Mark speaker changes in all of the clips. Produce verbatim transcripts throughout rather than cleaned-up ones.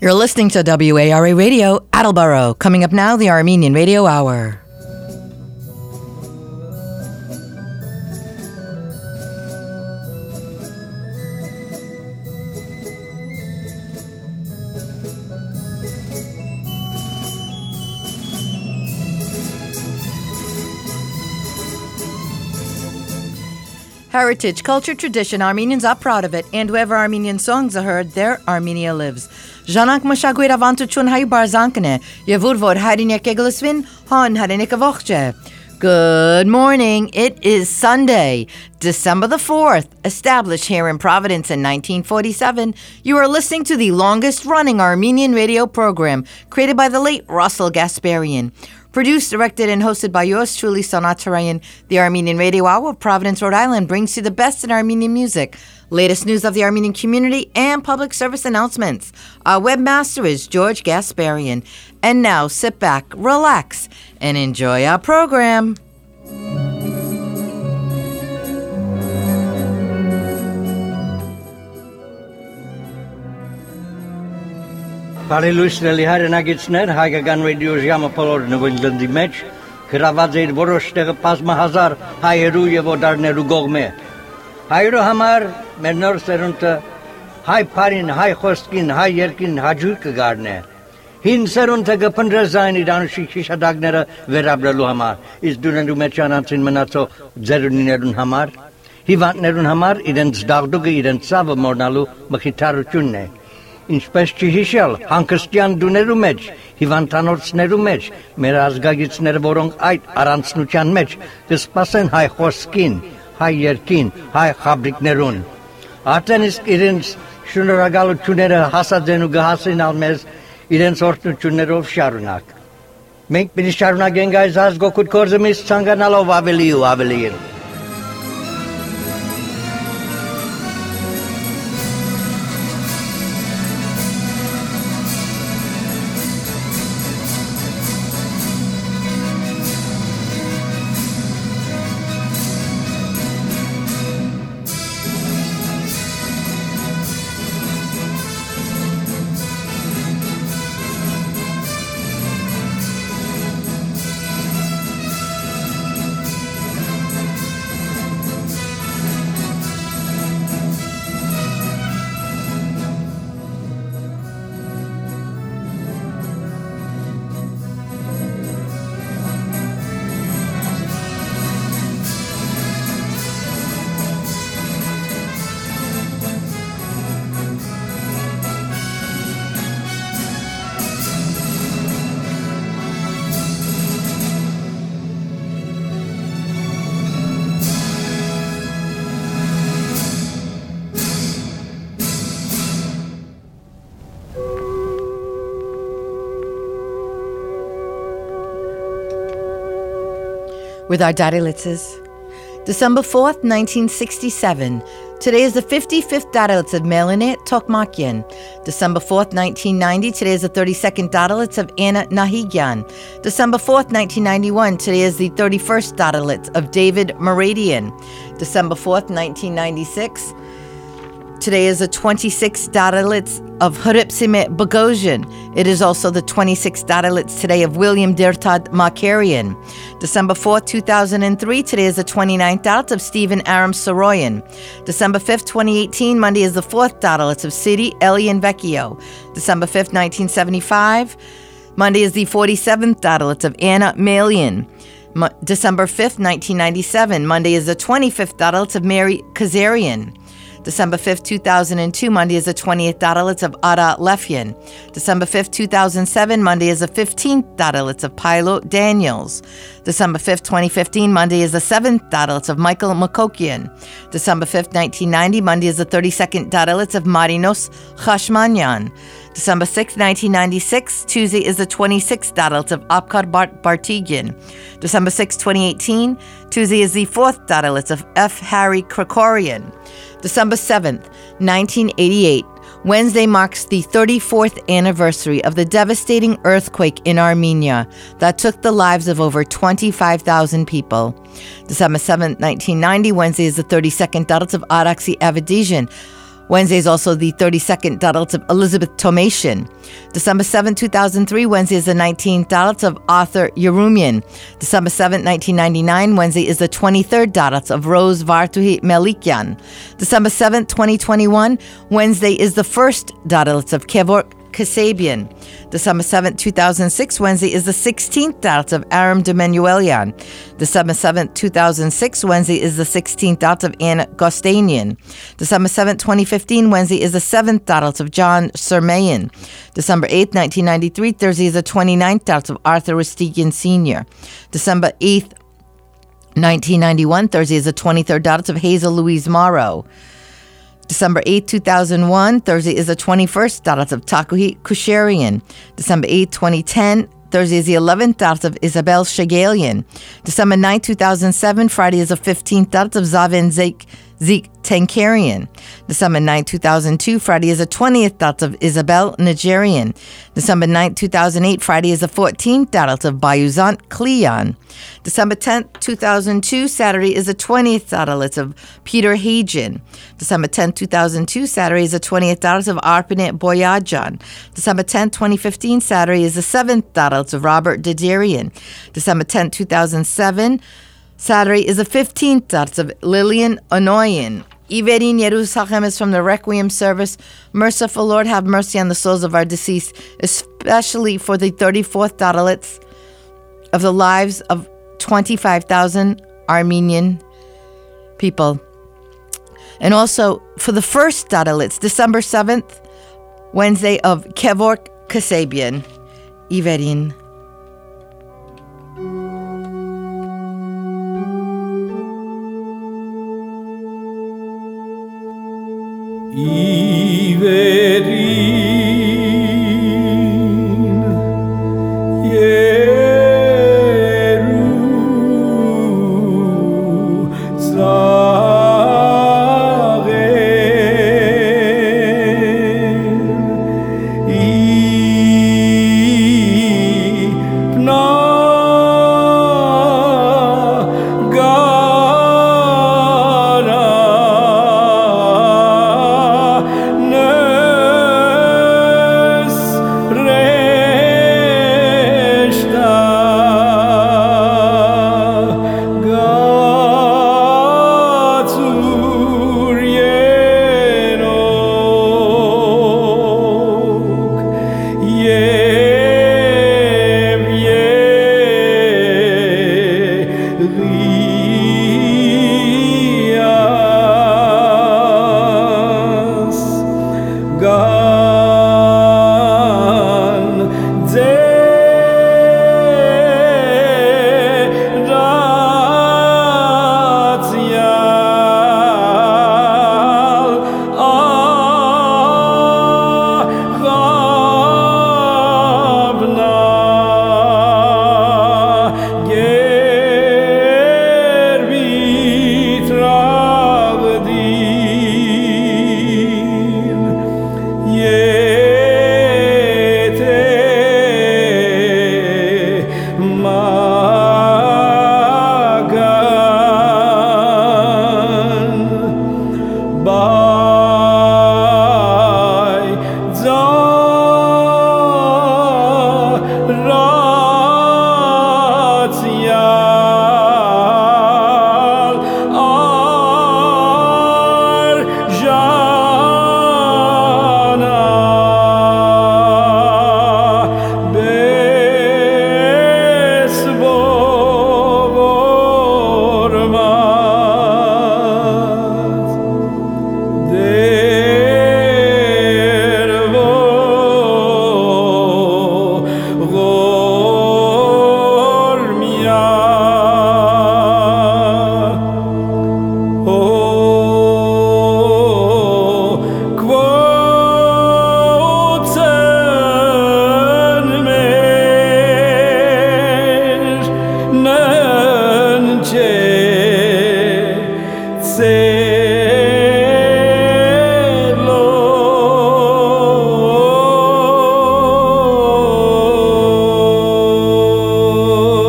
Speaker 1: You're listening to W A R A Radio, Attleboro. Coming up now, the Armenian Radio Hour. Heritage, culture, tradition, Armenians are proud of it, and wherever Armenian songs are heard, there Armenia lives. Ժանանք մշակույթ ավանդություն հայ բարձանքն է, եւ ուր որ հայրենիք եկլսվին, հան հայրենիքը ողջ է. Good morning. It is Sunday, December the fourth, established here in Providence in nineteen forty-seven. You are listening to the longest-running Armenian radio program created by the late Russell Gasparian. Produced, directed, and hosted by yours truly, Sonat Tarayan. The Armenian Radio Hour of Providence, Rhode Island brings you the best in Armenian music, latest news of the Armenian community, and public service announcements. Our webmaster is George Gasparian. And now, sit back, relax, and enjoy our program.
Speaker 2: Բարելույսների հայրենագիցներ, հայկական ռադիո ժամը բոլոր նվնջլնդի մեջ, գրաված էր որոշ տեղը բազմահազար հայերու և օտարներու կողմէ։ Հայերու համար մեր նոր սերունդը հայ բարին, հայ խոսքին, հայ երկին հաջույք կգարնե։ Հին սերունդը կփնտրե զայն իր անուշիկ հիշադակները վերաբրելու համար, իսկ դունելու մեջ անանցին մնացող ձերունիներուն համար, հիվանդներուն համար իրենց դաղդուկը, իրենց ցավը մոռնալու մխիթարությունն է։ Ինչպես չհիշել հանգստյան դուներու մեջ, հիվանդանոցներու մեջ, մեր ազգագիցները, որոնք այդ առանցնության մեջ կսպասեն հայ խոսքին, հայ երկին, հայ խաբրիկներուն։ Արդեն իսկ իրենց շնորհակալությունները հասած են ու կհասնեն մեզ իրենց օրհնություններով շարունակ։ Մենք պիտի շարունակենք այս ազգօգուտ գործը միշտ ցանկանալով ավելի ու ավելի։
Speaker 1: With our Darilitzes. December fourth, nineteen sixty-seven. Today is the fifty-fifth Darilitz of Melanet Tokmakyan. December fourth, nineteen ninety. Today is the thirty-second Darilitz of Anna Nahigyan. December fourth, nineteen ninety-one. Today is the thirty-first Darilitz of David Meradian. December fourth, nineteen ninety-six. Today is the twenty-sixth Darilitz of Hripsime Bogosian. It is also the twenty-sixth Darilitz today of William Dirtad Makarian. December fourth, two thousand three. Today is the twenty-ninth Darilitz of Stephen Aram Soroyan. December fifth, twenty eighteen. Monday is the fourth Darilitz of Sidi Elian Vecchio. December fifth, nineteen seventy-five. Monday is the forty-seventh Darilitz of Anna Malian. Mo- December fifth, nineteen ninety-seven. Monday is the twenty-fifth Darilitz of Mary Kazarian. December fifth, two thousand two, Monday is the twentieth Darilitz of Ada Lefyan. December fifth, two thousand seven, Monday is the fifteenth Darilitz of Pilo Daniels. December fifth, twenty fifteen, Monday is the seventh Darilitz of Michael Makokian. December fifth, nineteen ninety, Monday is the thirty-second Darilitz of Marinos Khashmanyan. December sixth, nineteen ninety-six, Tuesday is the twenty-sixth Darilitz of Apkar Bart Bartigian. December sixth, twenty eighteen, Tuesday is the fourth Darilitz of F. Harry Krikorian. December seventh, nineteen eighty-eight, Wednesday marks the thirty-fourth anniversary of the devastating earthquake in Armenia that took the lives of over twenty-five thousand people. December seventh, nineteen ninety, Wednesday is the thirty-second Darilitz of Araksi Avedijan. Wednesday is also the thirty-second Dalit of Elizabeth Tomasian. December seventh, two thousand three, Wednesday is the nineteenth Dalit of Arthur Yerumian. December seventh, nineteen ninety-nine, Wednesday is the twenty-third Dalit of Rose Vartuhi Melikian. December seventh, twenty twenty-one, Wednesday is the first Dalit of Kevork Kasabian. December seventh, two thousand six, Wednesday is the sixteenth Dalit of Aram de Menuelian. December seventh, two thousand six, Wednesday is the sixteenth Dalit of Anna Gostanian. December seventh, twenty fifteen, Wednesday is the seventh Dalit of John Sermayan. December eighth, nineteen ninety-three, Thursday is the twenty-ninth Dalit of Arthur Ristigian Senior December eighth, nineteen ninety-one, Thursday is the twenty-third Dalit of Hazel Louise Morrow. December eighth, two thousand one, Thursday is the twenty-first Dalit of Takuhi Kusharian. December eighth, twenty ten, Thursday is the eleventh Dalit of Isabel Shagalian. December ninth, two thousand seven, Friday is the fifteenth Dalit of Zavin Zeke Zeke Tankarian. December ninth, two thousand two, Friday is the twentieth Dalit of Isabel Nigerian. December ninth, two thousand eight, Friday is the fourteenth Dalit of Bayuzant Cleon. December tenth, two thousand two, Saturday is the twentieth Dalit of Peter Hagen. December tenth, two thousand two, Saturday is the twentieth Dalit of Arpanet Boyajan. December tenth, twenty fifteen, Saturday is the seventh Dalit of Robert Diderian. December tenth, two thousand seven, Saturday is the fifteenth Dalit of Lillian Onoyan. Iverin Yerushalem is from the Requiem service. Merciful Lord, have mercy on the souls of our deceased, especially for the thirty-fourth Dalit of the lives of twenty-five thousand Armenian people. And also for the first Dalit, December seventh, Wednesday of Kevork Kasabian. Iverin.
Speaker 3: Iverin Yerushalem Ipna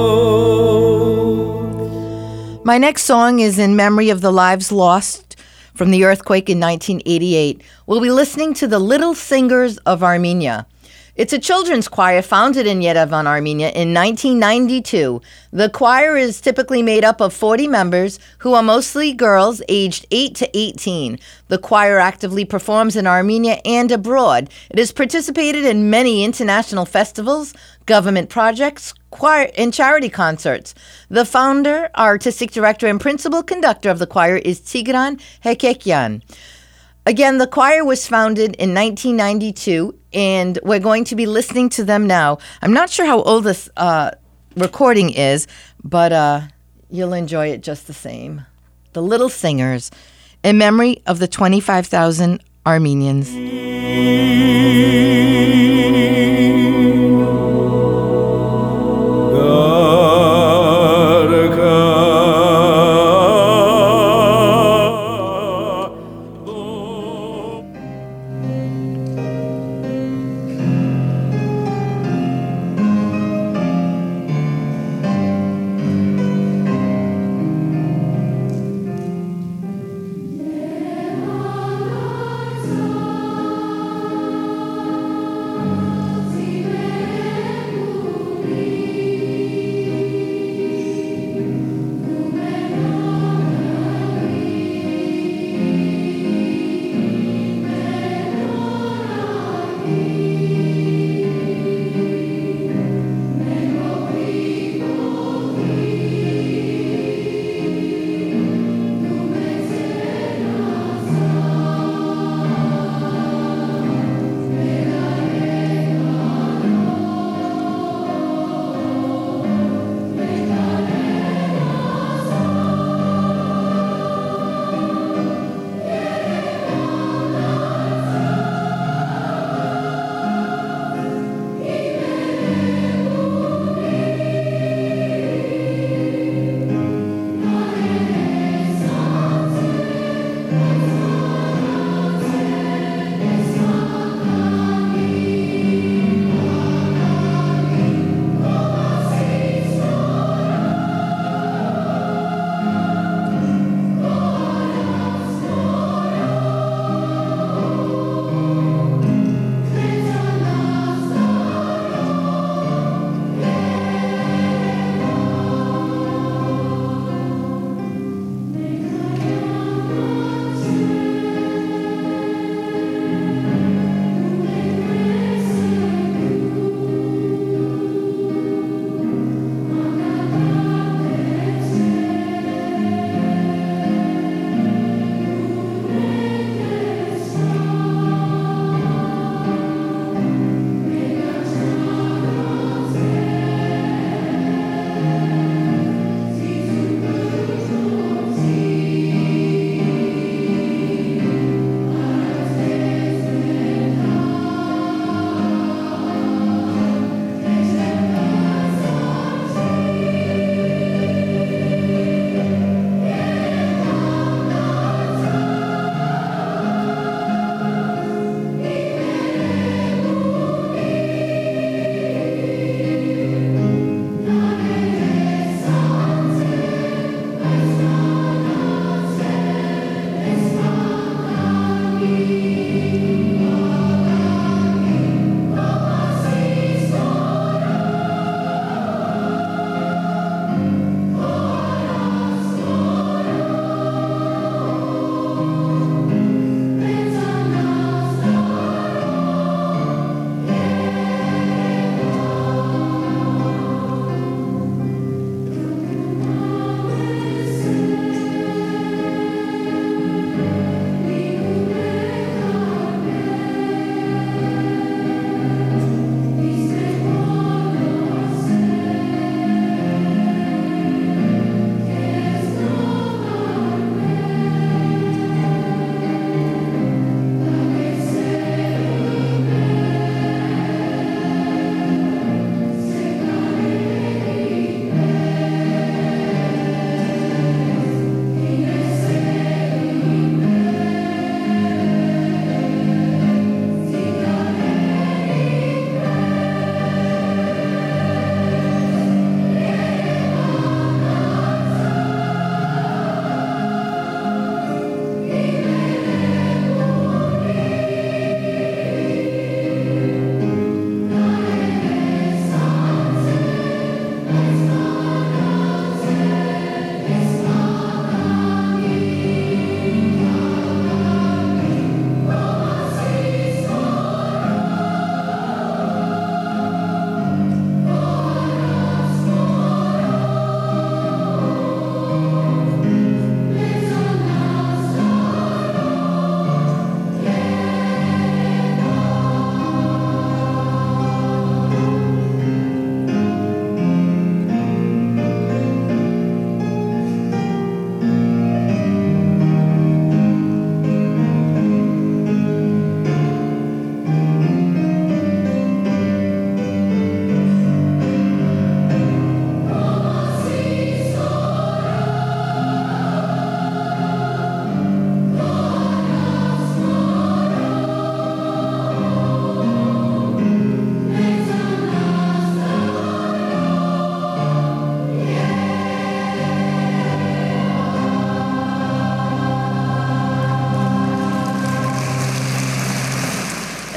Speaker 1: My next song is in memory of the lives lost from the earthquake in nineteen eighty-eight. We'll be listening to the Little Singers of Armenia. It's a children's choir founded in Yerevan, Armenia in nineteen ninety-two. The choir is typically made up of forty members who are mostly girls aged eight to eighteen. The choir actively performs in Armenia and abroad. It has participated in many international festivals, government projects, choir, and charity concerts. The founder, artistic director, and principal conductor of the choir is Tigran Hekekyan. Again, the choir was founded in nineteen ninety-two, and we're going to be listening to them now. I'm not sure how old this uh, recording is, but uh, you'll enjoy it just the same. The Little Singers, in memory of the twenty-five thousand Armenians.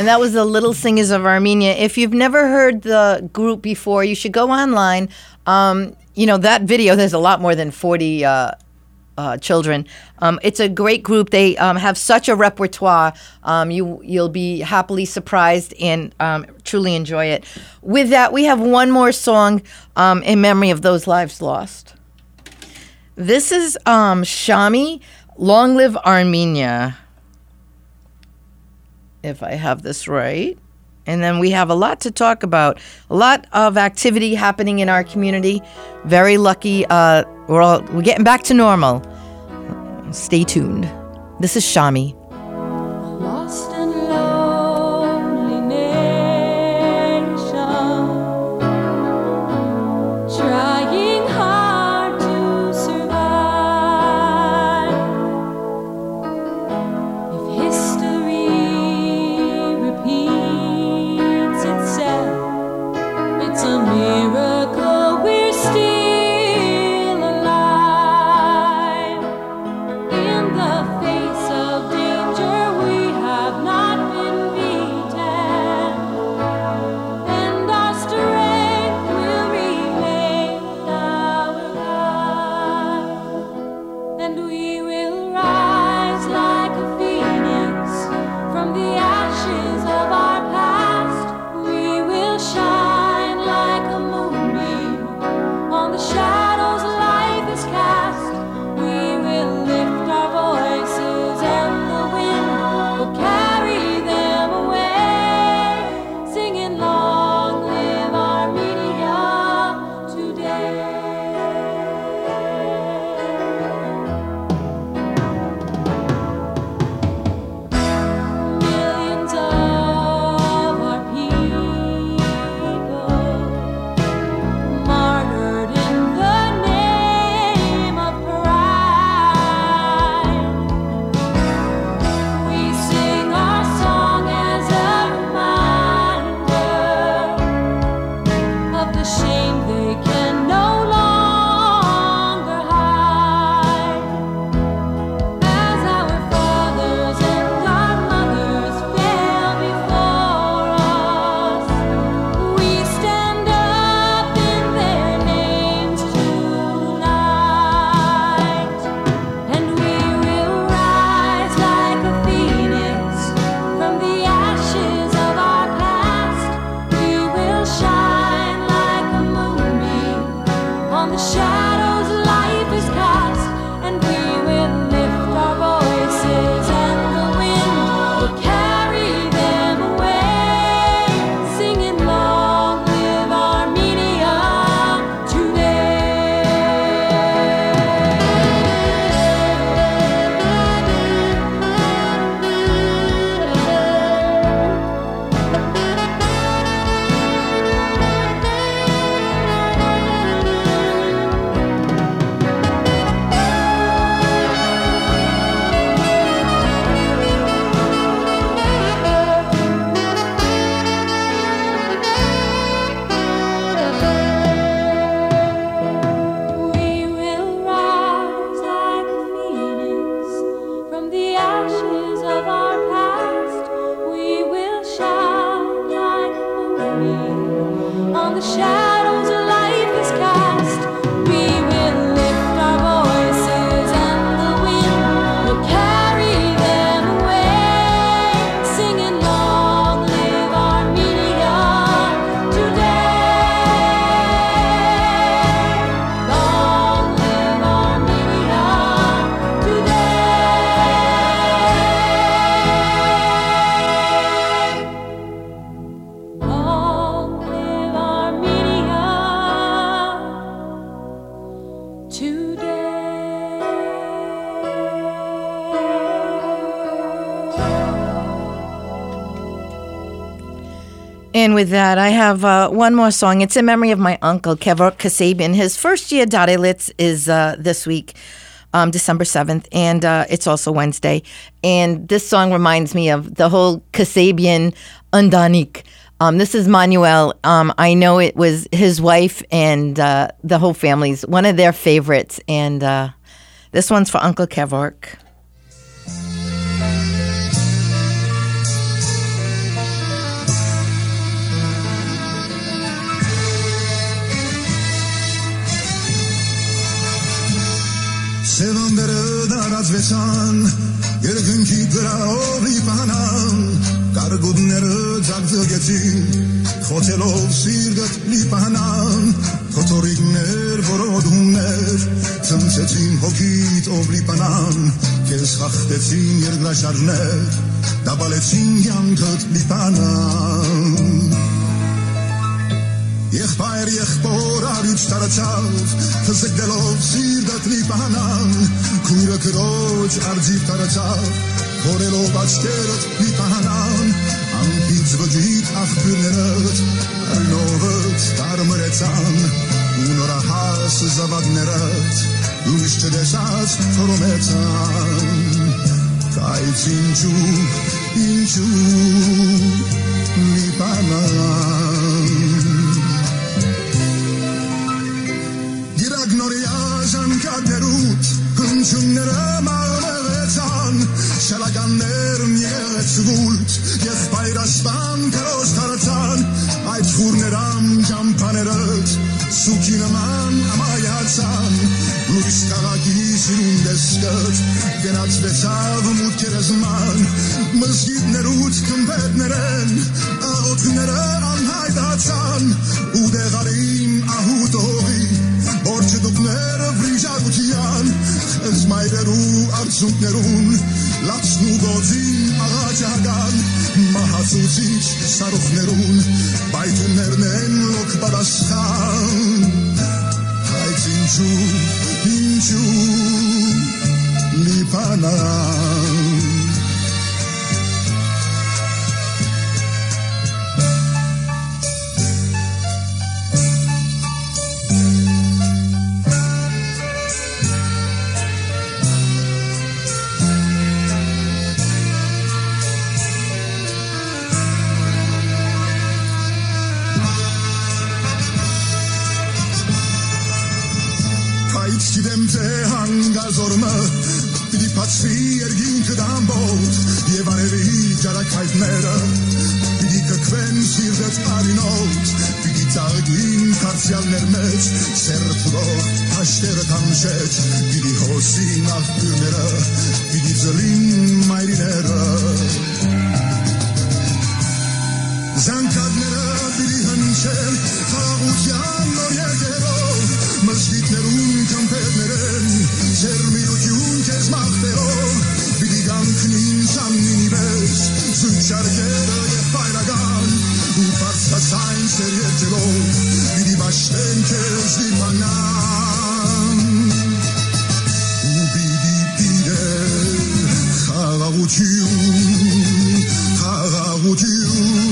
Speaker 1: And that was the Little Singers of Armenia. If you've never heard the group before, you should go online. Um, you know, that video, there's a lot more than forty uh, uh, children. Um, it's a great group. They um, have such a repertoire. Um, you, you'll be happily surprised and um, truly enjoy it. With that, we have one more song um, in memory of those lives lost. This is um, Shami, Long Live Armenia, if I have this right. And then we have a lot to talk about. A lot of activity happening in our community. Very lucky. Uh, we're all we're getting back to normal. Stay tuned. This is Shami.
Speaker 4: Lost and lonely nation, trying hard to survive. If history repeats itself, it's a miracle we're still alive. In the face of danger, we have not been beaten, and our strength will remain our guide. And we will rise like a phoenix from the ashes of our past. We will shine like a moonbeam on the shadows life is cast. We will lift our voices and the wind will carry them away, singing long live Armenia today. Millions of our people martyred in the name of pride. We sing our song as a reminder of the shame they can no longer hide. As our fathers and our mothers fell before us, we stand up in their names tonight. And we will rise like a phoenix from the ashes of our past. We will shine like a moonbeam on the shadows life is cast. And we will lift our voices and the wind will carry them away, singing long live Armenia We will rise like a phoenix from the ashes of our past. We will shine like a moonbeam on the shadows life is cast. We will lift our voices and the wind will carry them away, singing long live Armenia today. Long live Armenia today. Long live Armenia
Speaker 1: And with that, I have uh, one more song. It's in memory of my uncle, Kevork Kasabian. His first year Darilitz is uh, this week, um, December seventh, and uh, it's also Wednesday. And this song reminds me of the whole Kasabian Undanik. Um, this is Manuel. Um, I know it was his wife and uh, the whole family's one of their favorites. And uh, this one's for Uncle Kevork.
Speaker 5: գնացվեցան երկնքի գրահով լիպանան Կարգուդները ձագձգեցին խոթելով սիրտդ լիպանան Թոթորիկներ որոդումներ ծնցեցին հոգիտ ով լիպանան Քեզ խախտեցին երկրաշարժներ դաբալեցին յանքդ լիպանան Եղբայր եղբոր արիչ տարացավ Թզգելով սիրտդ լիպանան Քուրը քրոջ արձիվ տարացավ Հորելով աչքերդ լիպանան Անպից վջիտ աղբյուրներդ Արնովըդ տարմրեցան Ու նորահաս զավադներդ Ուրիշ չդեսած թորոմեցան Կայց ինչու, ինչու լիպանան Գիրագնորյա ժանկատներուտ Հնչունները մաղնեղեցան Շալականներն եղեցվուլտ Եղբայր ասպան կրոս տարացան Այդ խուրներամ ճամպաներըտ Սուքի նման ամայացան Լույս կաղակի սիրուն դեսկըտ Գնացվեցավ մուտքերզման Մզգիդներուտ կմպետներեն Աղոտները անհայտացան Ու դեղարին ահուտ հողի Borçı dukner vrija utiyan Ezmayderu arzuknerun Latsnu gozin ağacagan Mahasuzic saruknerun Baytunlernen lok badaskan Hayt inçu, inçu Lipanan Հանգազորմը պիտի պացվի երգինքը դամբոտ և արևի ճարակայտները պիտի կքվեն սիրտդ արինոտ պիտի ծաղգին կարծյալներ մեջ սերթուրող հաշտերը տանշեջ պիտի հոսին աղբյուրները պիտի ձլին մայրիները Զանկարները պիտի հնչեն խաղաղության նոր երկերով Մզգիդներուն կմպետներեն Սերմիրություն կեզ մաղթերով Պիտի գանքնին սամնինի վես Զույգ շարկերը և պայրագան Ու պարծացայն սեր երջելով Պիտի բաշտեն կեզ դիմանան Ու պիտի պիտե խաղաղություն Խաղաղություն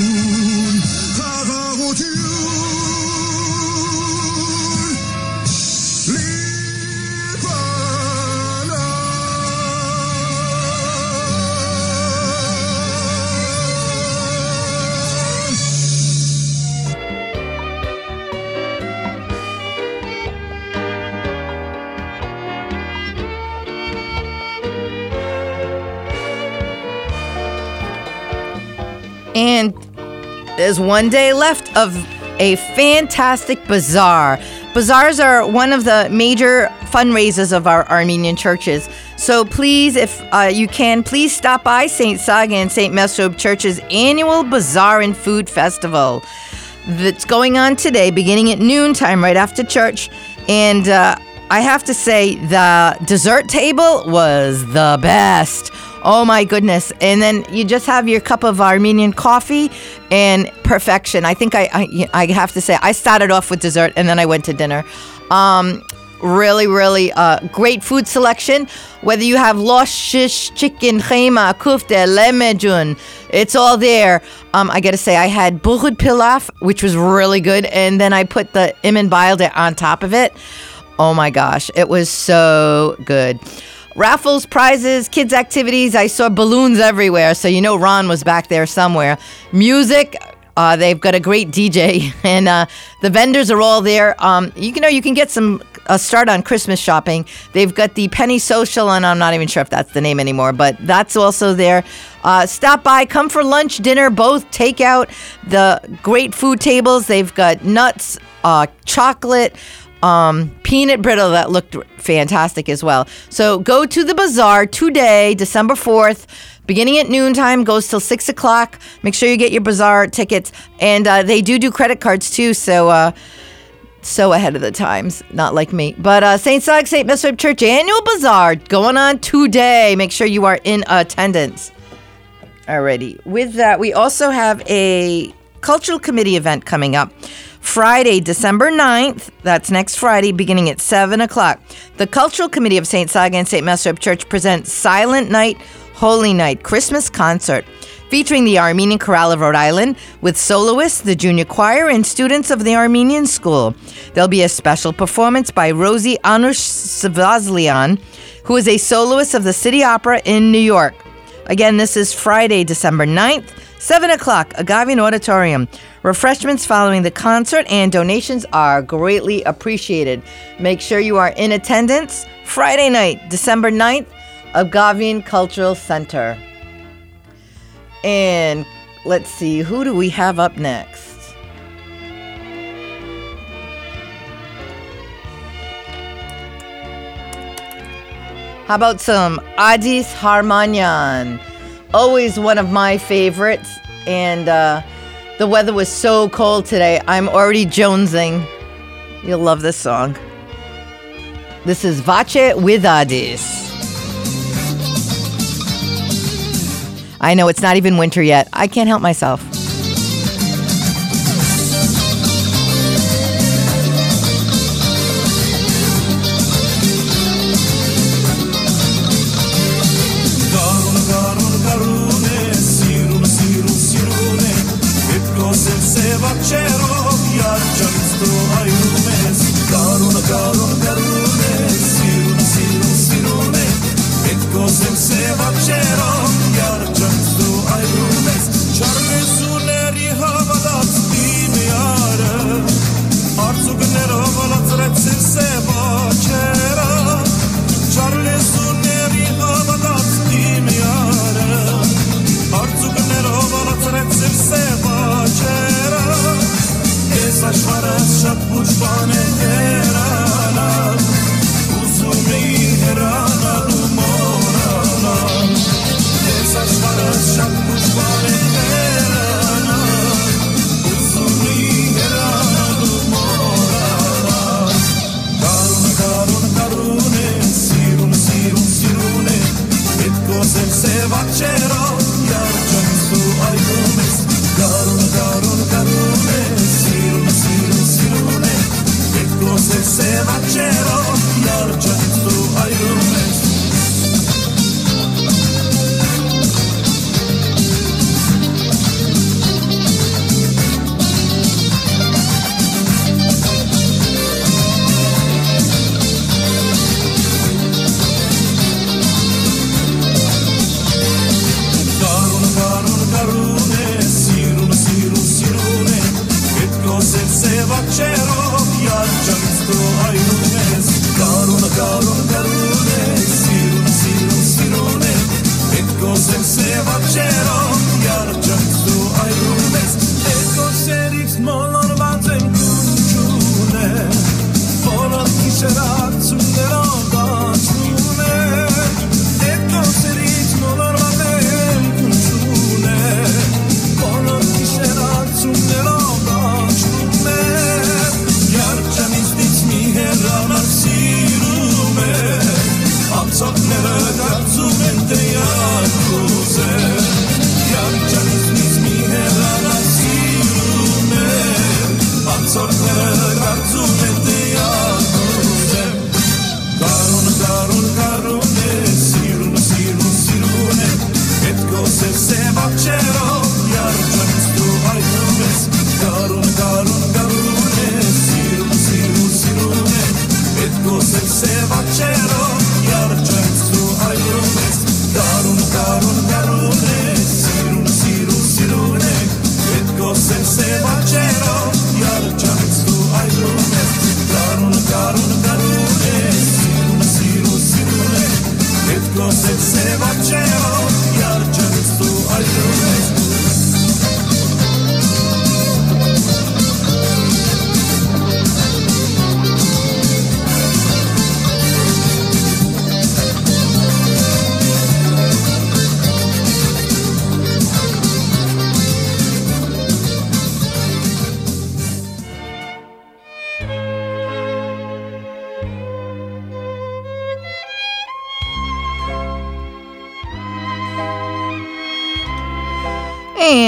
Speaker 1: And there's one day left of a fantastic bazaar. Bazaars are one of the major fundraisers of our Armenian churches. So please, if uh, you can, please stop by Saint Saga and Saint Mesrob Church's annual Bazaar and Food Festival. That's going on today, beginning at noontime, right after church. And uh, I have to say, the dessert table was the best. Oh my goodness. And then you just have your cup of Armenian coffee and perfection. I think I, I, I have to say, I started off with dessert and then I went to dinner. Um, really, really uh, great food selection. Whether you have losh, shish, chicken, khayma, kufte, lemejun, it's all there. Um, I got to say, I had bulghud pilaf, which was really good. And then I put the imin bayilde on top of it. Oh my gosh, it was so good. Raffles, prizes, kids' activities. I saw balloons everywhere, so you know Ron was back there somewhere. Music, uh, they've got a great D J, and uh, the vendors are all there. Um, you can know you can get some a start on Christmas shopping. They've got the Penny Social, and I'm not even sure if that's the name anymore, but that's also there. Uh, stop by, come for lunch, dinner, both takeout. The great food tables. They've got nuts, uh, chocolate. um, peanut brittle that looked fantastic as well. So go to the bazaar today, December fourth, beginning at noontime, goes till six o'clock. Make sure you get your bazaar tickets. And uh, they do do credit cards too, so uh, so ahead of the times, not like me. But uh, Saint Zog, Saint Mesrib Church Annual Bazaar going on today. Make sure you are in attendance. Alrighty. With that, we also have a Cultural Committee event coming up. Friday, December ninth, that's next Friday, beginning at seven o'clock. The Cultural Committee of Saint Saga and Saint Mesrib Church presents Silent Night, Holy Night Christmas Concert, featuring the Armenian Chorale of Rhode Island with soloists, the junior choir, and students of the Armenian School. There'll be a special performance by Rosie Anush Svazlian, who is a soloist of the City Opera in New York. Again, this is Friday, December ninth, seven o'clock, Agavian Auditorium. Refreshments following the concert and donations are greatly appreciated. Make sure you are in attendance Friday night, December ninth, Agavian Cultural Center. And let's see, who do we have up next? How about some Adis Harmanyan? Always one of my favorites. And uh, the weather was so cold today, I'm already jonesing. You'll love this song. This is Vache with Adis. I know it's not even winter yet. I can't help myself.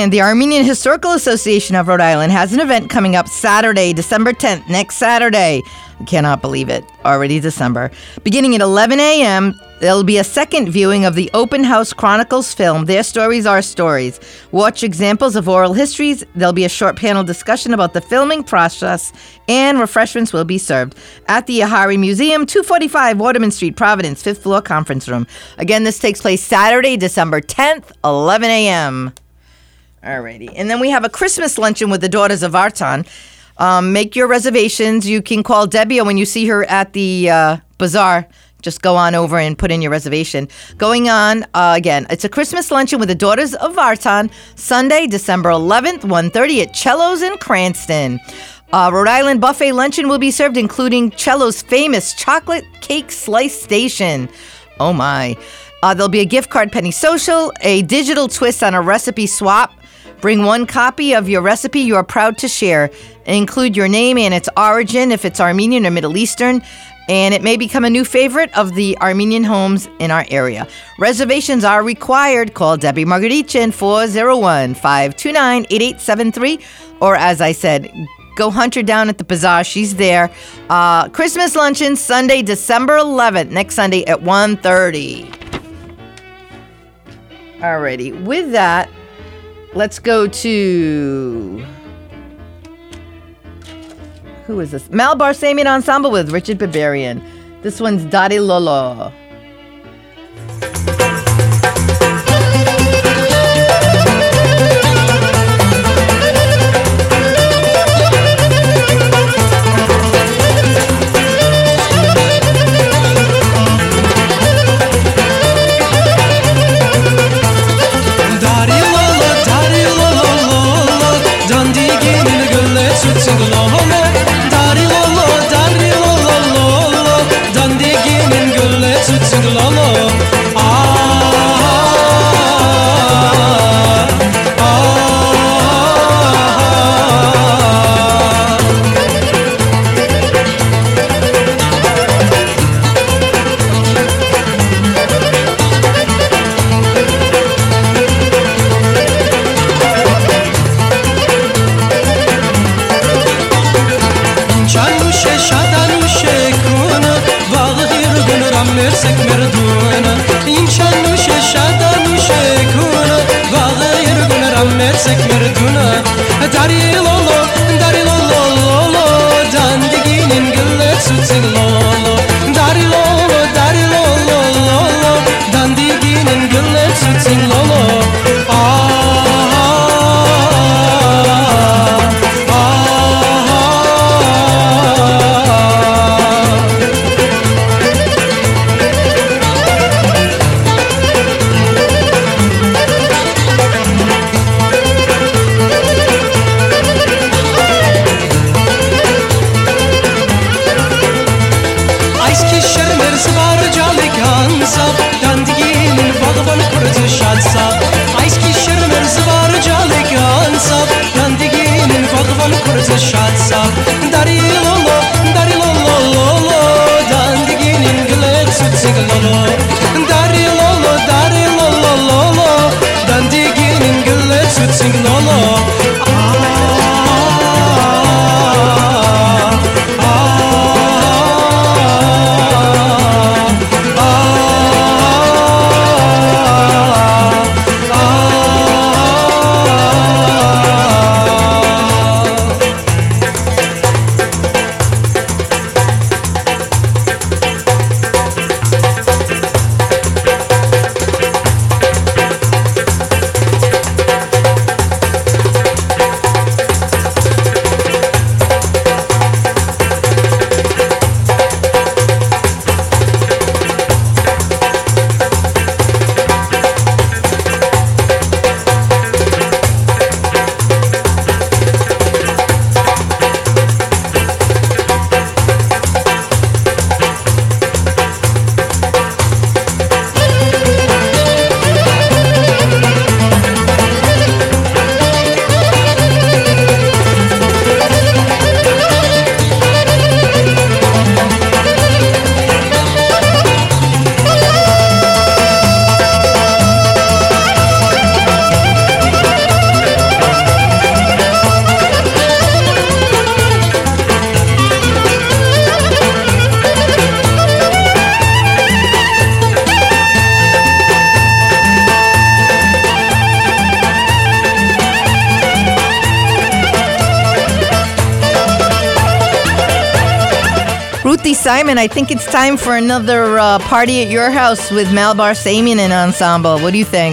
Speaker 1: And the Armenian Historical Association of Rhode Island has an event coming up Saturday, December tenth, next Saturday. I cannot believe it. Already December. Beginning at eleven a.m., there'll be a second viewing of the Open House Chronicles film, Their Stories, Our Stories. Watch examples of oral histories. There'll be a short panel discussion about the filming process, and refreshments will be served at the Yahari Museum, two forty-five Waterman Street, Providence, fifth floor conference room. Again, this takes place Saturday, December tenth, eleven a.m. Alrighty. And then we have a Christmas luncheon with the Daughters of Vartan. Um, make your reservations. You can call Debbie, or when you see her at the uh, bazaar, just go on over and put in your reservation. Going on, uh, again, it's a Christmas luncheon with the Daughters of Vartan, Sunday, December eleventh, one thirty at Cello's in Cranston. Uh, Rhode Island buffet luncheon will be served, including Cello's famous chocolate cake slice station. Oh my. Uh, there'll be a gift card penny social, a digital twist on a recipe swap. Bring one copy of your recipe you are proud to share. Include your name and its origin, if it's Armenian or Middle Eastern, and it may become a new favorite of the Armenian homes in our area. Reservations are required. Call Debbie Margarichin, four oh one, five two nine, eight eight seven three, or as I said, go hunt her down at the bazaar. She's there. Uh, Christmas luncheon, Sunday, December eleventh, next Sunday at one thirty. Alrighty, with that, let's go to... Who is this? Malabar Samian Ensemble with Richard Barbarian. This one's Dari Lolo. Filthy Simon, I think it's time for another uh, party at your house with Malbar Samian and Ensemble. What do you think?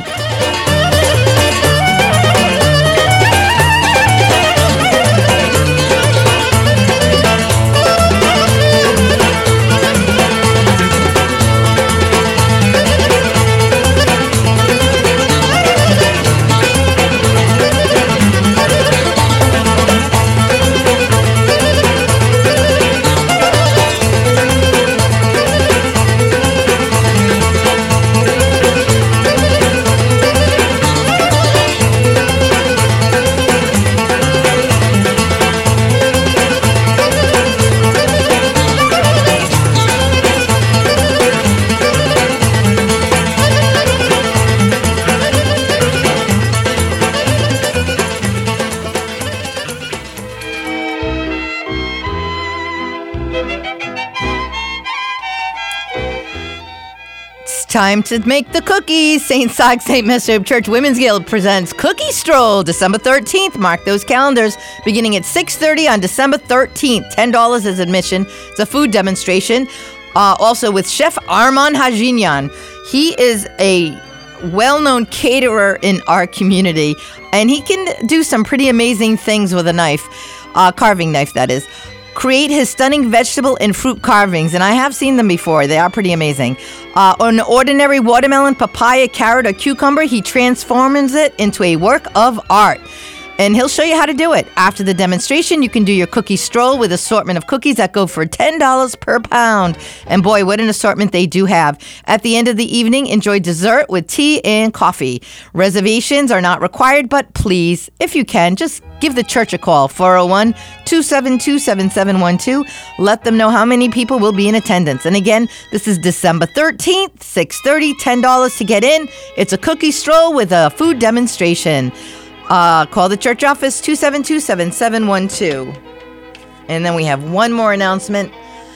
Speaker 1: Time to make the cookies. Saint Sock Saint Messer Church Women's Guild presents Cookie Stroll, December thirteenth. Mark those calendars. Beginning at six thirty on December thirteenth. ten dollars is admission. It's a food demonstration. Uh, also with Chef Armand Hajinyan. He is a well-known caterer in our community, and he can do some pretty amazing things with a knife. Uh, carving knife, that is. Create his stunning vegetable and fruit carvings, and I have seen them before. They are pretty amazing. Uh, an ordinary watermelon, papaya, carrot, or cucumber, he transforms it into a work of art. And he'll show you how to do it. After the demonstration, you can do your cookie stroll with assortment of cookies that go for ten dollars per pound. And boy, what an assortment they do have. At the end of the evening, enjoy dessert with tea and coffee. Reservations are not required, but please, if you can, just give the church a call, four oh one, two seven two, seven seven one two. Let them know how many people will be in attendance. And again, this is December thirteenth, six thirty, ten dollars to get in. It's a cookie stroll with a food demonstration. Uh, call the church office, two seven two, seven seven one two. And then we have one more announcement.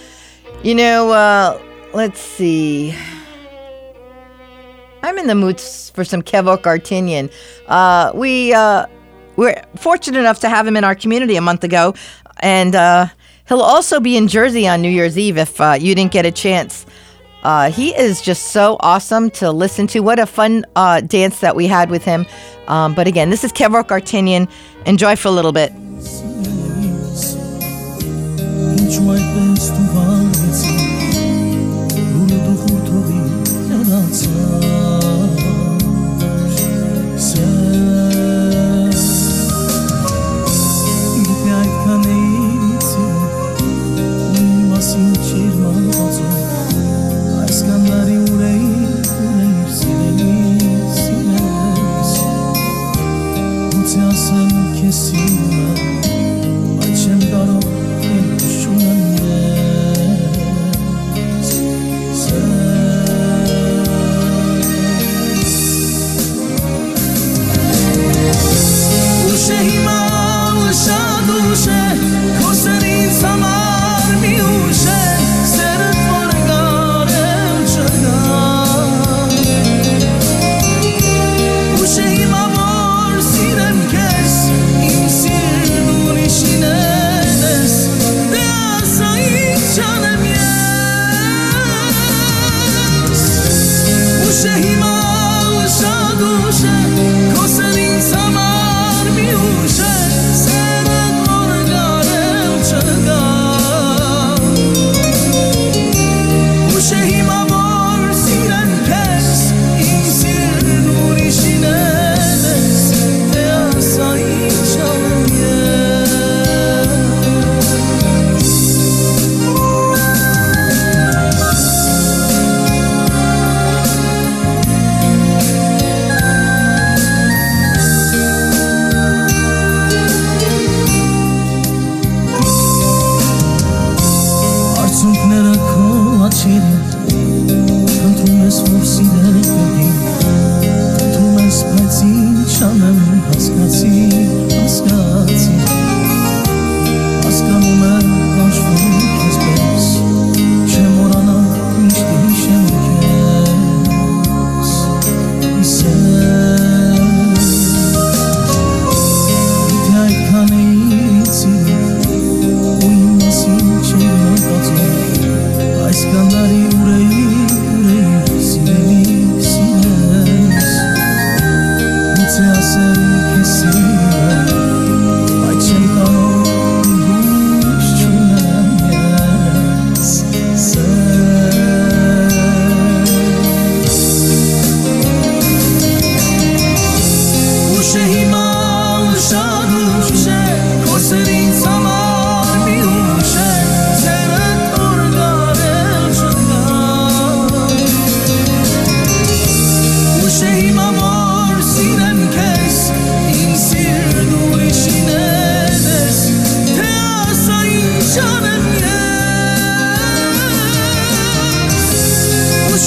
Speaker 1: You know, uh, let's see. I'm in the mood for some Kevork Artinian. Uh, we, uh, we're fortunate enough to have him in our community a month ago. And uh, he'll also be in Jersey on New Year's Eve if uh, you didn't get a chance. Uh, he is just so awesome to listen to. What a fun uh, dance that we had with him. Um, but again, this is Kevork Artinian. Enjoy for a little bit.
Speaker 5: Sen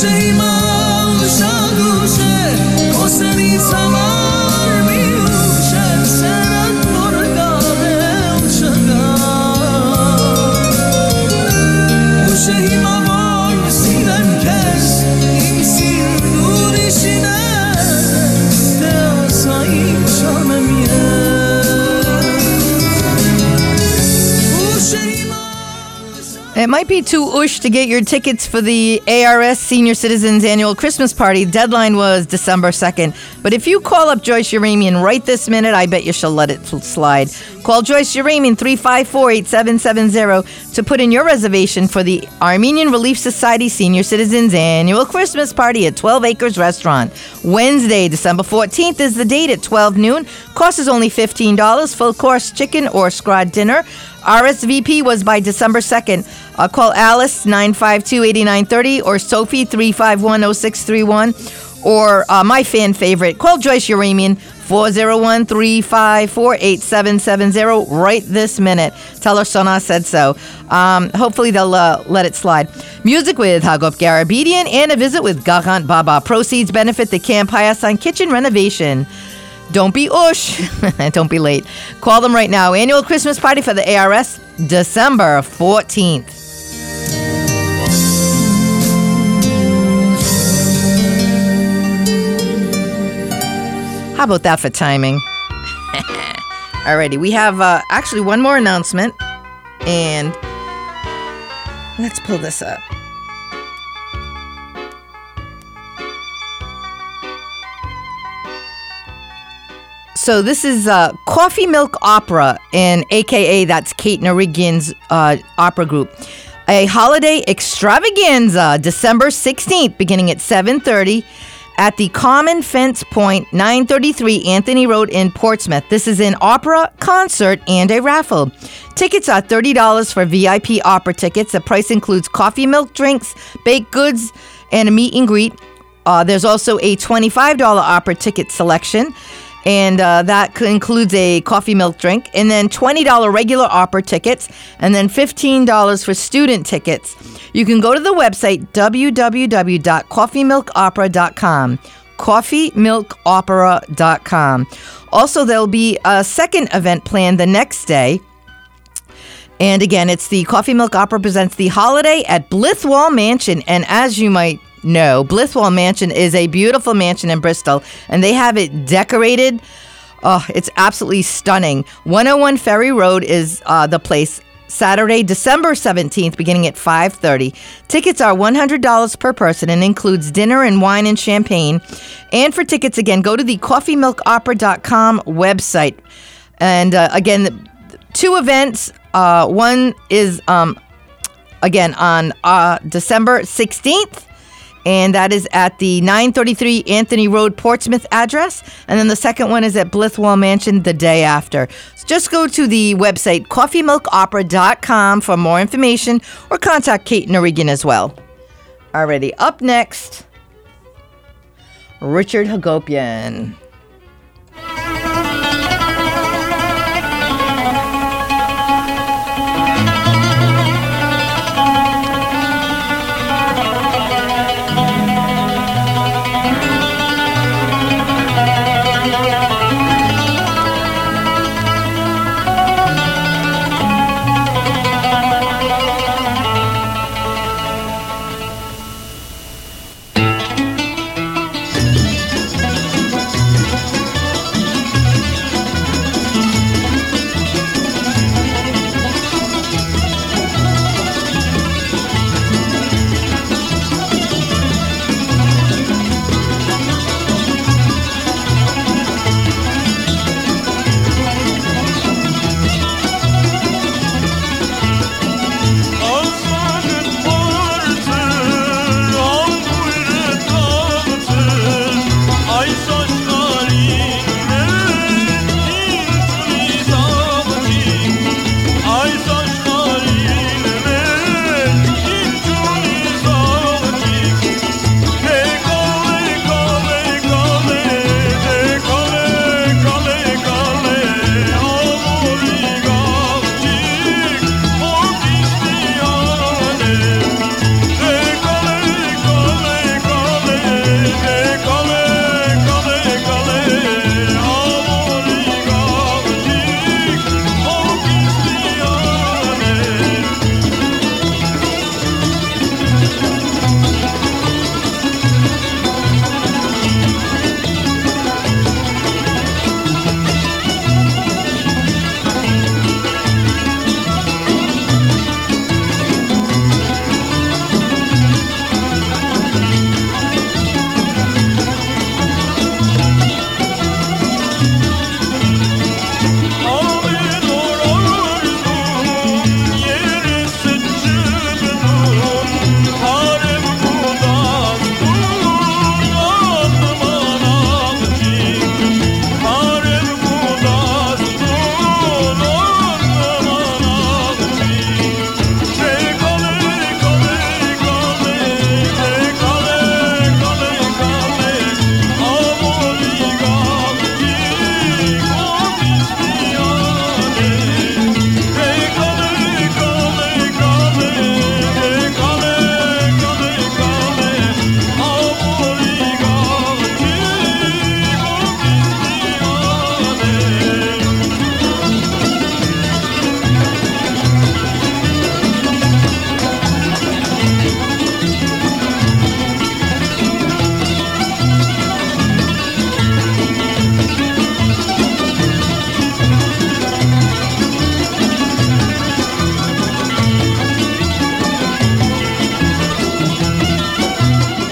Speaker 1: It might be too oosh to get your tickets for the A R S Senior Citizens Annual Christmas Party. Deadline was December second. But if you call up Joyce Uramian right this minute, I bet you she'll let it slide. Call Joyce Uramian three five four, eight seven seven zero to put in your reservation for the Armenian Relief Society Senior Citizens Annual Christmas Party at twelve Acres Restaurant. Wednesday, December fourteenth is the date at twelve noon. Cost is only fifteen dollars. Full course chicken or scrod dinner. R S V P was by December second. Uh, call Alice nine five two, eight nine three zero or Sophie three five one, zero six three one. Or uh, my fan favorite, call Joyce Uramian four oh one, three five four, eight seven seven zero right this minute. Tell her Sona said so. Um, hopefully they'll uh, let it slide. Music with Hagop Garabedian and a visit with Garant Baba. Proceeds benefit the Camp Hayasan kitchen renovation. Don't be oosh. Don't be late. Call them right now. Annual Christmas party for the A R S, December fourteenth. How about that for timing? Alrighty, we have uh, actually one more announcement. And let's pull this up. So this is uh, Coffee Milk Opera, and A K A that's Kate Narigian's uh, opera group. A holiday extravaganza, December sixteenth, beginning at seven thirty at the Common Fence Point, nine thirty-three Anthony Road in Portsmouth. This is an opera, concert, and a raffle. Tickets are thirty dollars for V I P opera tickets. The price includes coffee, milk, drinks, baked goods, and a meet and greet. Uh, there's also a twenty-five dollars opera ticket selection. And uh, that includes a coffee milk drink, and then twenty dollars regular opera tickets, and then fifteen dollars for student tickets. You can go to the website w w w dot coffee milk opera dot com. coffee milk opera dot com. Also, there'll be a second event planned the next day. And again, it's the Coffee Milk Opera presents the holiday at Blithwall Mansion. And as you might No, Blithwall Mansion is a beautiful mansion in Bristol, and they have it decorated. Oh, it's absolutely stunning. one oh one Ferry Road is uh, the place. Saturday, December seventeenth, beginning at five thirty. Tickets are one hundred dollars per person and includes dinner and wine and champagne. And for tickets, again, go to the coffee milk opera dot com website. And uh, again, two events. Uh, one is, um, again, on uh, December sixteenth. And that is at the nine thirty-three Anthony Road, Portsmouth address. And then the second one is at Blithwall Mansion the day after. So just go to the website, coffee milk opera dot com for more information, or contact Kate Narigian as well. Alrighty, up next, Richard Hagopian.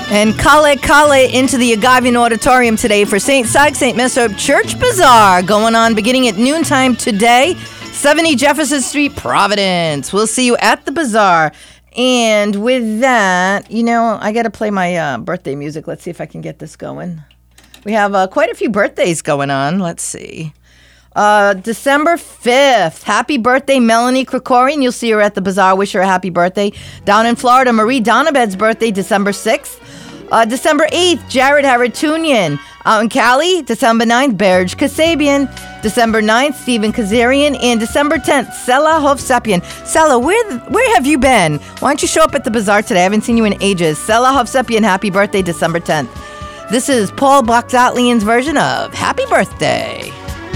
Speaker 1: And Kale Kale into the Agavian Auditorium today for Saint Sag Saint Mesop Church Bazaar, going on beginning at noontime today, seventy Jefferson Street, Providence. We'll see you at the bazaar. And with that, you know, I got to play my uh, birthday music. Let's see if I can get this going. We have uh, quite a few birthdays going on. Let's see. Uh, December fifth, happy birthday, Melanie Krikorian. You'll see her at the bazaar. Wish her a happy birthday. Down in Florida, Marie Donabed's birthday, December sixth. Uh, December eighth, Jared Haratunian. Out in Cali, December ninth, Berj Kasabian. December ninth, Stephen Kazarian. And December tenth, Sela Hovsepian. Sela, where where have you been? Why don't you show up at the bazaar today? I haven't seen you in ages. Sela Hovsepian, happy birthday, December tenth. This is Paul Bakzatlian's version of Happy Birthday.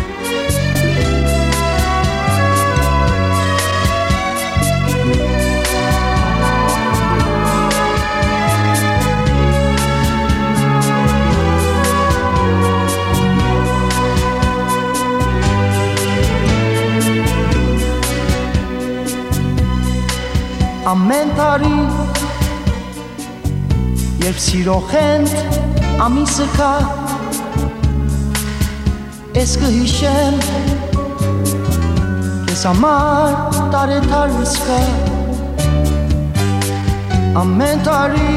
Speaker 6: Ամեն տարի երբ սիրող ենք ամիսը կա ես կհիշեմ քեզ համար տարեթարս կա ամեն տարի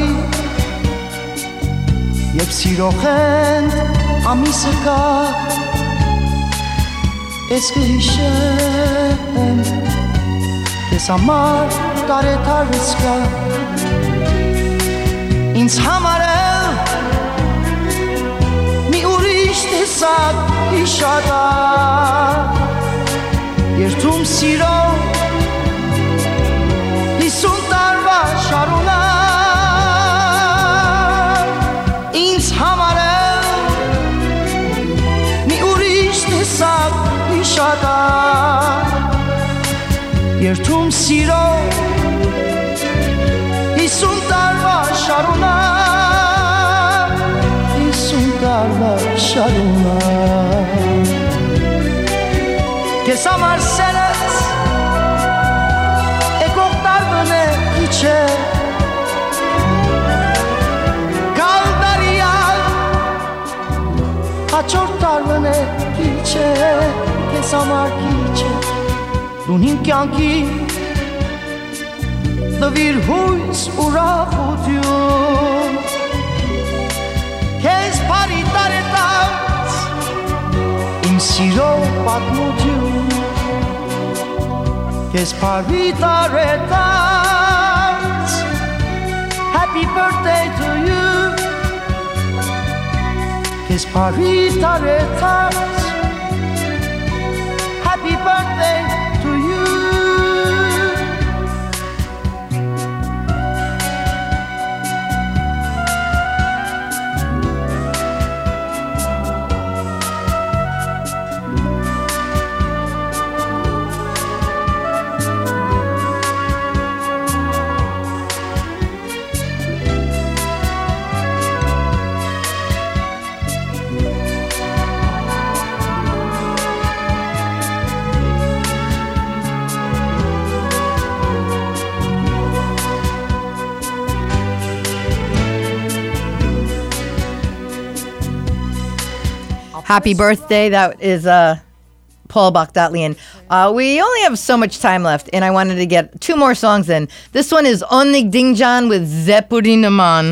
Speaker 6: երբ սիրող ենք ամիսը կա ես կհիշեմ քեզ համար տարեթարս կա ինձ համար մի ուրիշ տեսակ հիշատա երթում սիրո հիսուն տարվա շարունակ ինձ համար մի ուրիշ տեսակ հիշատա երթում սիրո Հիսուն տարվա շարունակ Հիսուն տարվա շարունակ Կես համար սերս Էկող տարվն է իչ է Կալ դարիալ Հաչոր տարվն է իչ է Կես համար իչ է Դուն իմ կյանքի Դվիր հույս ուրախություն Քեզ բարի տարետած Իմ սիրո պատմություն Քեզ բարի տարետած Happy birthday to you Քեզ բարի տարետած Happy birthday to you
Speaker 1: Happy birthday. That is uh, Paul Bakdatlian. Uh, we only have so much time left, and I wanted to get two more songs in. This one is Onnig Dingjan with Zepurinaman.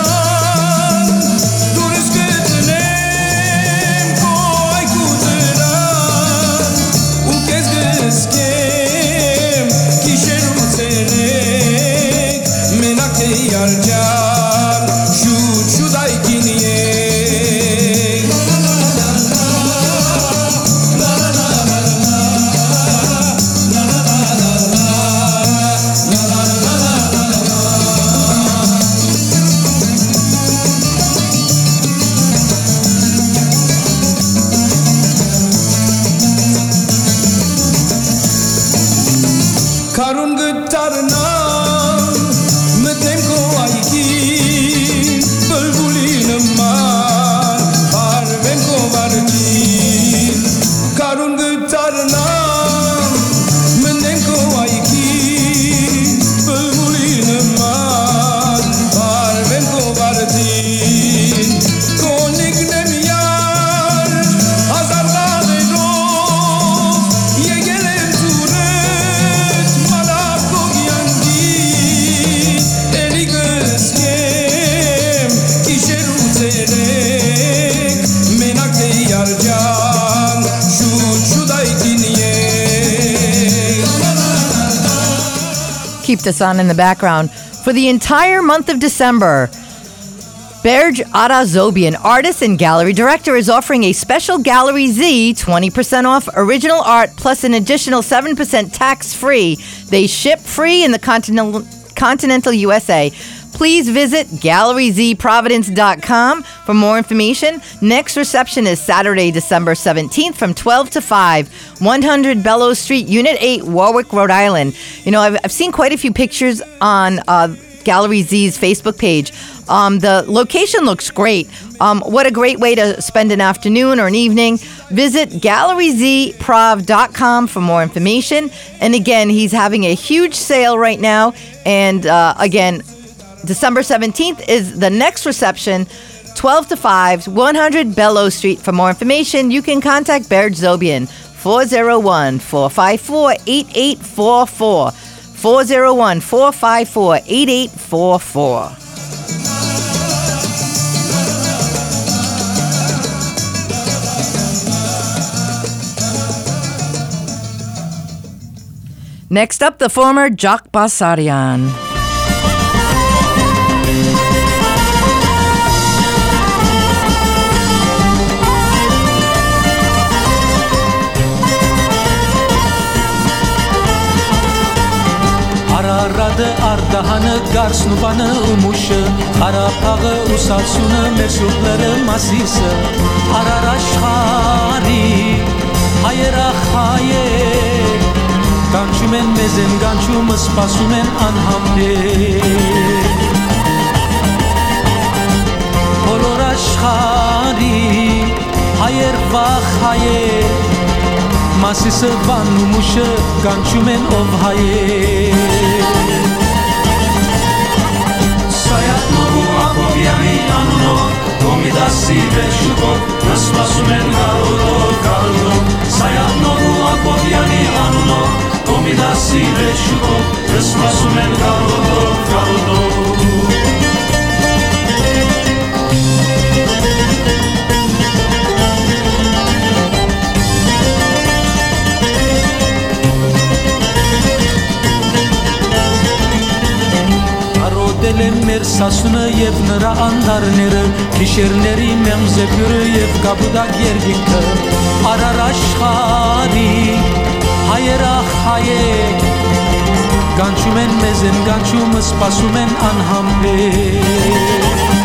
Speaker 3: Good
Speaker 1: keep this on in the background. For the entire month of December, Berge Arazobian, artist and gallery director, is offering a special Gallery Z twenty percent off original art plus an additional seven percent tax-free. They ship free in the continental, continental U S A. Please visit gallery z providence dot com for more information. Next reception is Saturday, December seventeenth from twelve to five, one hundred Bellows Street, Unit eight, Warwick, Rhode Island. You know, I've, I've seen quite a few pictures on uh, Gallery Z's Facebook page. Um, the location looks great. Um, what a great way to spend an afternoon or an evening. Visit gallery z prov dot com for more information. And again, he's having a huge sale right now. And uh, again, December seventeenth is the next reception, twelve to five, one hundred Bellows Street. For more information, you can contact Berge Zobian, four oh one, four five four, eight eight four four, four oh one, four five four, eight eight four four. Next up, the former Jock Bassarian.
Speaker 3: Արարադը արդահանը գարսն ու բանը ու մուշը Հարապաղը ու սալսունը մեր սուրբները մասիսը Արար աշխարի հայերախ հայեր Կանչում են մեզ են գանչումը սպասում են անհամբեր Բոլոր աշխարի հայեր վախ հայեր Մասիսը բանն ու մուշը կանչում են ով հայեր Սայատնով ու ապովյանի անունով Կոմիդասի վերջուկով Նսպասում են գարոտով գարոտով Սայատնով ու ապովյանի անունով Կոմիդասի վերջուկով Նսպասում են գարոտով գարոտով Դել եմ մեր սասունը և նրա անդարները Քիշերների մեմ զեպյուրը և գաբուդակ երգինքը Արար աշխարի հայերախ հայեր Գանչում են մեզ են գանչումը սպասում են անհամբեր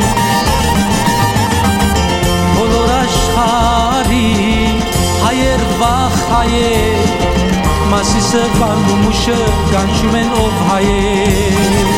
Speaker 3: Բոլոր աշխարի հայեր վախ հայեր Մասիսը բան ու մուշը գանչում են ով հայեր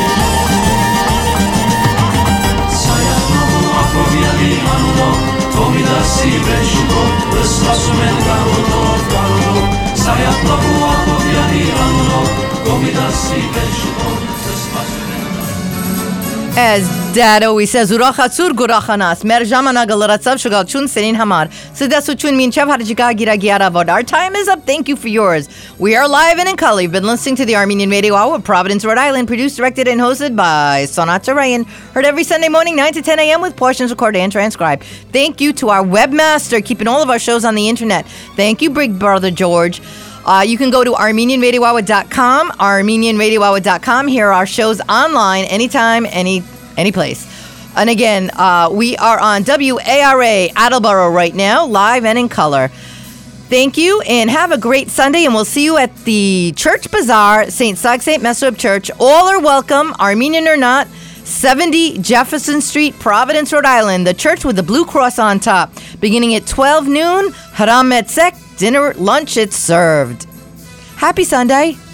Speaker 3: Ապովյանի անունով, Կոմիդասի վերջուկով Սպասում են գարոտով, գարոտով Սայատնով ու Ապովյանի անունով Կոմիդասի վերջուկով Սպասում են
Speaker 1: As Dad always says, Ուրախացուր գուրախանաս, մեր ժամանակը լրացավ շուգալչուն սերին համար, սդասություն մինչև հարջիկա գիրագի արավոտ. Our time is up, thank you for yours. We are live and in color. You've been listening to the Armenian Radio Hour of Providence, Rhode Island, produced, directed, and hosted by Sonat Sarayan. Heard every Sunday morning, nine to ten a.m. with portions recorded and transcribed. Thank you to our webmaster, keeping all of our shows on the internet. Thank you, Big Brother George. Uh, you can go to armenian radio hour dot com, armenian radio hour dot com. Hear our shows online anytime, any any place. And again, uh, we are on W A R A Attleboro right now, live and in color. Thank you, and have a great Sunday, and we'll see you at the Church Bazaar, Saint Sag Saint Mesrib Church. All are welcome, Armenian or not, seventy Jefferson Street, Providence, Rhode Island, the church with the blue cross on top. Beginning at twelve noon, Haram Metzek, dinner, lunch, it's served. Happy Sunday.